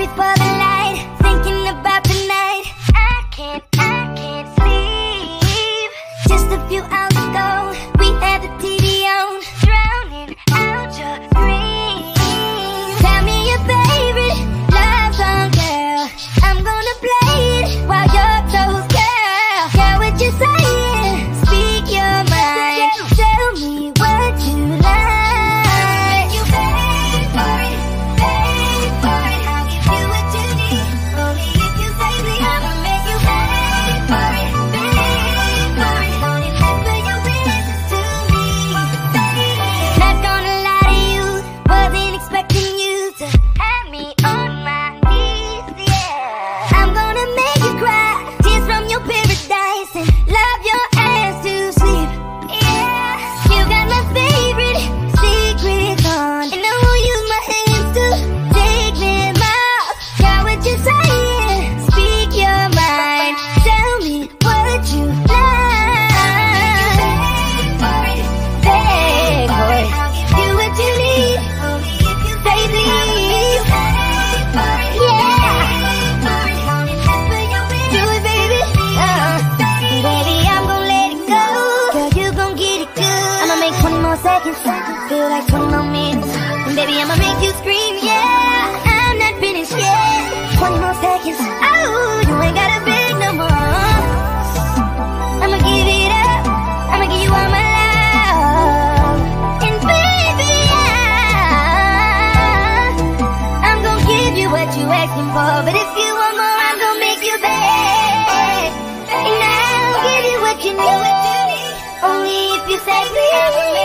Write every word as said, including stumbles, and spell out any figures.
before the light, thinking about tonight. I can't, I can't sleep. Just a few hours ago, we had the T V on, drowning out your screams. Tell me your favorite love song, girl. I'm gonna play it while you're close, girl. Girl, what you saying? Speak your mind. Tell me what you like. You pay for it, pay for it. I'll give you what you need. Only if you say please. I'ma make you pay for it, pay for it. Only whisper your wishes to me. Not gonna lie to you, wasn't expecting you to have me on my knees, yeah. I'm gonna make you cry, tears from your paradise, and love your ass to sleep, yeah. You got my favorite secrets on, and I will use my hands to take them out. Got what you saying? Speak your mind. Tell me what you like. Beg for it. I'll give you what you need. Only if you say please. Yeah. Do it, baby. Uh, baby, I'm gon' let it go. Girl, you gon' get it good. I'ma make twenty more seconds feel like twenty more minutes. And baby, I'ma make you scream, yeah. I'm not finished yet. twenty more seconds. Oh, you ain't gotta beg no more. I'ma give it up. I'ma give you all my love. And baby, I, I'm gon' give you what you asking for. But if you want more, I'm gon' make you beg. And I'll give you what you need. Only if you say please.